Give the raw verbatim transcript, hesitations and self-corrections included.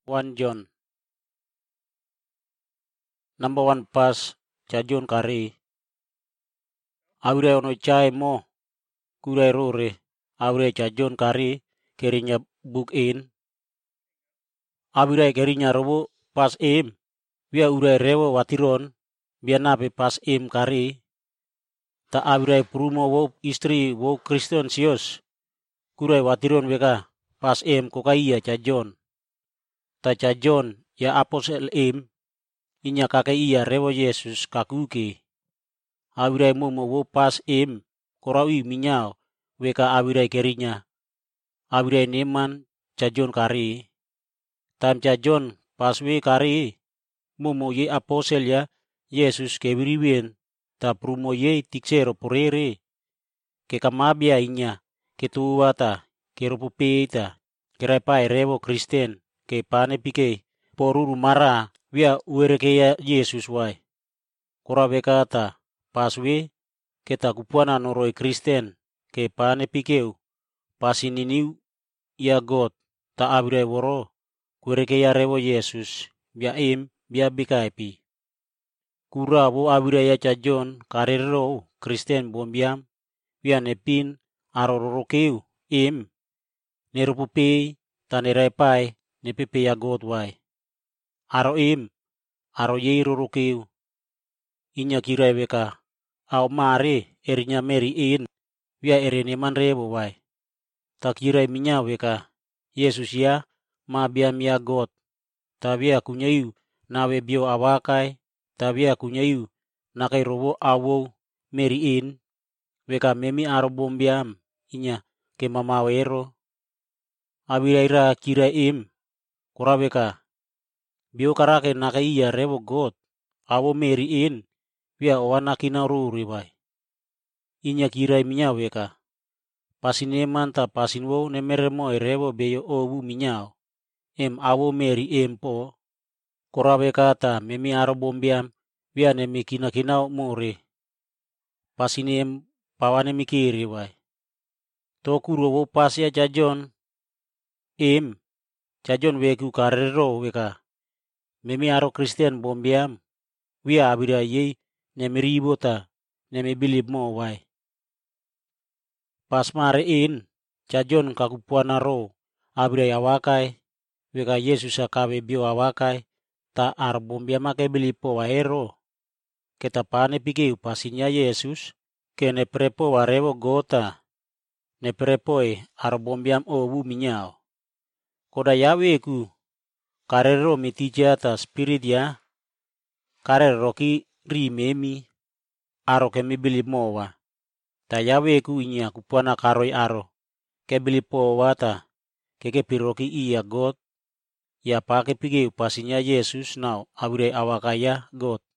First John. Number one pas cha John kari. Aure ono chai mo kurai rore. Aure cha John kari kerinya book in. Aure kerinya robo pas im. Via urai rewo watiron. Via nape pas im kari. Ta aure prumo wo istri wo Kristen sios. Kurai watiron veka pas im kokaiya cha John. Ta cha John ya apostle im. Inya kake iya rewo Yesus kakuke. Awirai momo wo pas im korawi minyao weka awirai kerinya. Awirai neman cha John kari. Tam cha John pas we kari. Momo ye apostle ya Yesus kebiriwen. Ta prumo ye tiksero porere. Ke kamabia inya. Ke tuwata. Ke ropupeta. Ke repai rewo Kristen. Ke pane pike. Poruru mara. Via uerekeya Yesus wai. Kora bekata paswe keta kupuana noroi Kristen ke pane pikeu pasininiu ya God ta abre woro kuerekeya rewo Yesus via im via bikaipi. Kura wo abre ya cha John karero Kristen bombiam via nepin arororokeu im nerupupi tanerepai nepepe ya God wai. Aro im, aro yeiro rokeu. Inya kirai weka. Au mare erinya meri in. Via erene manrebo wai. Ta kirai minya weka. Yesus ya ma biam ya God. Ta via kunyayu nawe bio awakai. Ta via kunyayu nakai robo awo meri in. Weka memi aro bombiam. Inya ke mamawero. Awiraira kirai im. Kora weka. Bio karake naka iya rewo God. Awo meri in. Via owana kina ruri wai. Inya kirai minya weka. Pasineman ta pasinwo nemeremo rewo beyo owu minyao. Em awo meri em po. Kora weka ta memi aro bombiam. Via nemi kina kinao more. Pasinem pawane mikiri wai. Toku rowo pasya cha John. Em. Cha John weku karero weka. Memi aro Kristen bombiam. Via abira ye nemeribo ta nemibilib mo wai. Pas mare in. Cha John kakupuana ro. Abira awakai. Weka Yesus akawe bio awakai. Ta ar bombiam ake bilipo waero. Keta pane pikeu pasinya Yesus. Ke neprepo warewo gota. Neprepoe ar bombiam owu minyao. Koda yaweku. Karero mitija ta spirit ya. Karero ki ri memi. Aro ke mibilip mowa. Ta yawe ku inya kupuana karoi aro. Ke bilipo wata. Keke piroki iya God. Ya pake pige upasinya Yesus nau. Awire awakaya God.